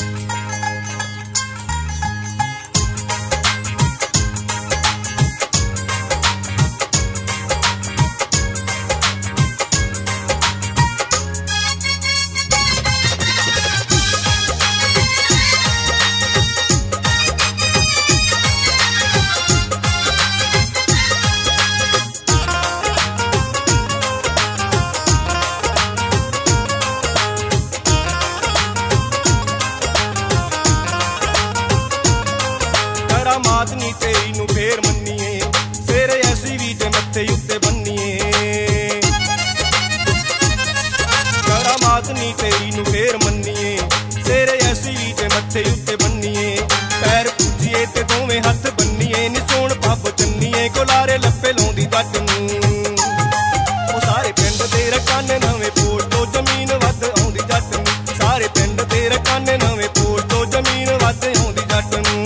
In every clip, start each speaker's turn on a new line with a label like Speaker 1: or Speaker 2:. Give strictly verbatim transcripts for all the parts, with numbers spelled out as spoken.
Speaker 1: करामात नी तेरी नू फेर मन्नीए, सिर ऐसी भी ते मत्थे उत्ते बन्नीए। करामात नी तेरी नू फेर मन्नीए, सिर ऐसी भी ते मत्थे उत्ते बन्नीए। पैर पूजिए ते दोवें हत्थ बन्नीए, नी सोण पब चन्नीए, गुलारे लप्पे लाउंदी जट नू। ओ सारे पिंड दे रकाने नवें पोल तो जमीन वध आउंदी जट नू। सारे पिंड दे रकाने नवें पोल तो जमीन वध आउंदी जट नू।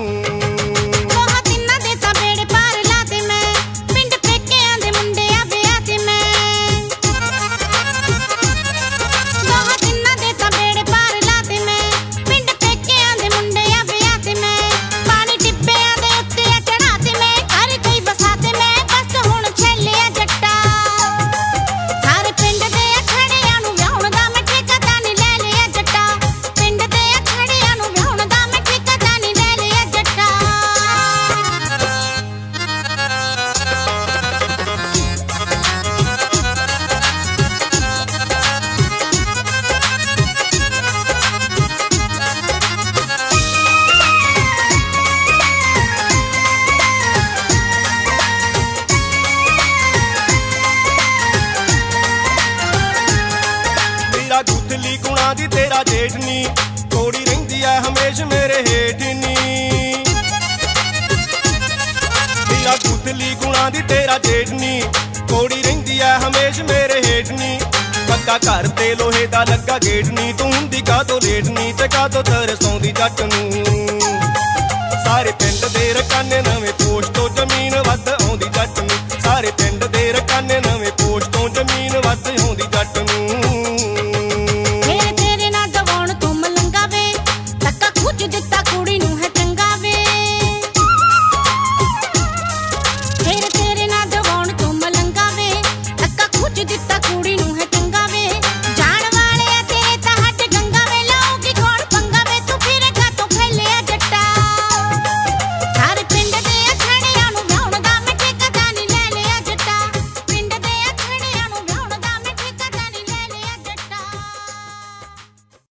Speaker 1: गुथली गुणा दी तेरा जेठ नी, थोड़ी रहिंदी है हमेश मेरे हेठ नी। तेरा गुथली गुणा दी तेरा जेठ नी, थोड़ी रहिंदी है हमेश मेरे हेठ नी। पक्का घर ते लोहे दा लगा गेट नी, तू हुंदी कादो लेट नी ते कादो तरसौंदी जट नू। सारे पिंड दे रकाने नवें पोस्ट तो